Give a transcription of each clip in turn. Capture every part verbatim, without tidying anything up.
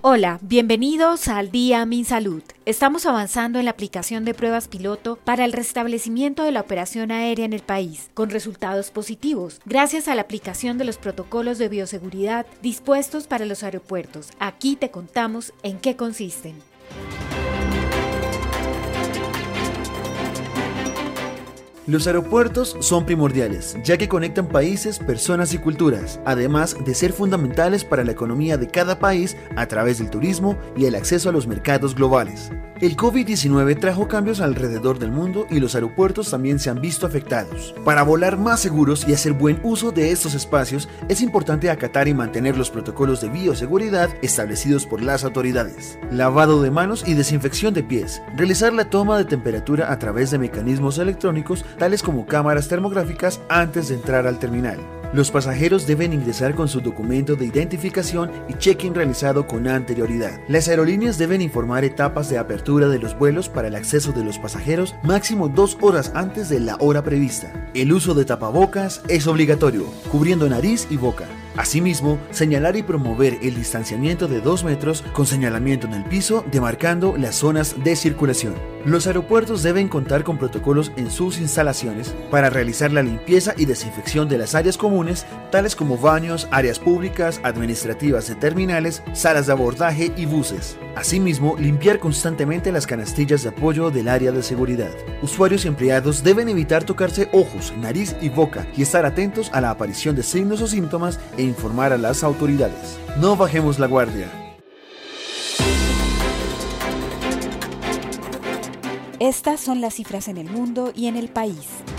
Hola, bienvenidos al Día MinSalud. Estamos avanzando en la aplicación de pruebas piloto para el restablecimiento de la operación aérea en el país, con resultados positivos, gracias a la aplicación de los protocolos de bioseguridad dispuestos para los aeropuertos. Aquí te contamos en qué consisten. Los aeropuertos son primordiales, ya que conectan países, personas y culturas, además de ser fundamentales para la economía de cada país a través del turismo y el acceso a los mercados globales. El COVID diecinueve trajo cambios alrededor del mundo y los aeropuertos también se han visto afectados. Para volar más seguros y hacer buen uso de estos espacios, es importante acatar y mantener los protocolos de bioseguridad establecidos por las autoridades. Lavado de manos y desinfección de pies. Realizar la toma de temperatura a través de mecanismos electrónicos tales como cámaras termográficas antes de entrar al terminal. Los pasajeros deben ingresar con su documento de identificación y check-in realizado con anterioridad. Las aerolíneas deben informar etapas de apertura de los vuelos para el acceso de los pasajeros máximo dos horas antes de la hora prevista. El uso de tapabocas es obligatorio, cubriendo nariz y boca. Asimismo, señalar y promover el distanciamiento de dos metros con señalamiento en el piso demarcando las zonas de circulación. Los aeropuertos deben contar con protocolos en sus instalaciones para realizar la limpieza y desinfección de las áreas comunes, tales como baños, áreas públicas, administrativas de terminales, salas de abordaje y buses. Asimismo, limpiar constantemente las canastillas de apoyo del área de seguridad. Usuarios y empleados deben evitar tocarse ojos, nariz y boca y estar atentos a la aparición de signos o síntomas e informar a las autoridades. No bajemos la guardia. Estas son las cifras en el mundo y en el país.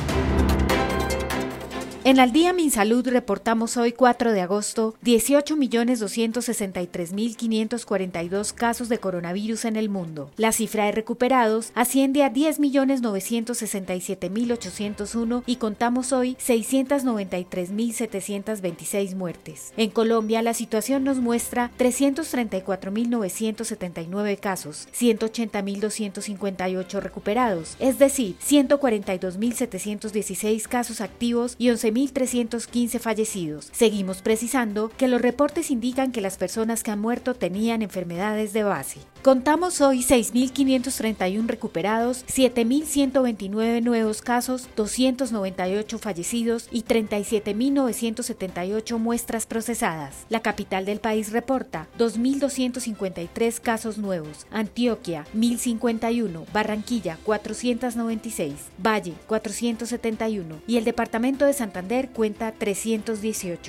En Al Día MinSalud reportamos hoy cuatro de agosto dieciocho millones doscientos sesenta y tres mil quinientos cuarenta y dos casos de coronavirus en el mundo. La cifra de recuperados asciende a diez millones novecientos sesenta y siete mil ochocientos uno y contamos hoy seiscientos noventa y tres mil setecientos veintiséis muertes. En Colombia la situación nos muestra trescientos treinta y cuatro mil novecientos setenta y nueve casos, ciento ochenta mil doscientos cincuenta y ocho recuperados, es decir, ciento cuarenta y dos mil setecientos dieciséis casos activos y once mil trescientos quince fallecidos. Seguimos precisando que los reportes indican que las personas que han muerto tenían enfermedades de base. Contamos hoy seis mil quinientos treinta y uno recuperados, siete mil ciento veintinueve nuevos casos, doscientos noventa y ocho fallecidos y treinta y siete mil novecientos setenta y ocho muestras procesadas. La capital del país reporta dos mil doscientos cincuenta y tres casos nuevos, Antioquia mil cincuenta y uno, Barranquilla cuatrocientos noventa y seis, Valle cuatrocientos setenta y uno y el departamento de Santander cuenta trescientos dieciocho.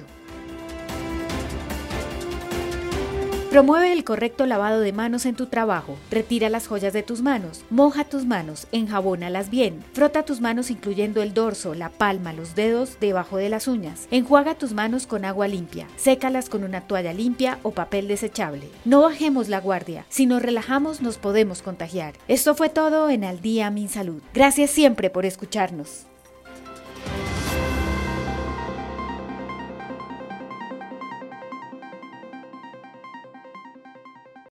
Promueve el correcto lavado de manos en tu trabajo. Retira las joyas de tus manos. Moja tus manos. Enjabónalas bien. Frota tus manos incluyendo el dorso, la palma, los dedos, debajo de las uñas. Enjuaga tus manos con agua limpia. Sécalas con una toalla limpia o papel desechable. No bajemos la guardia. Si nos relajamos nos podemos contagiar. Esto fue todo en Al Día MinSalud. Gracias siempre por escucharnos.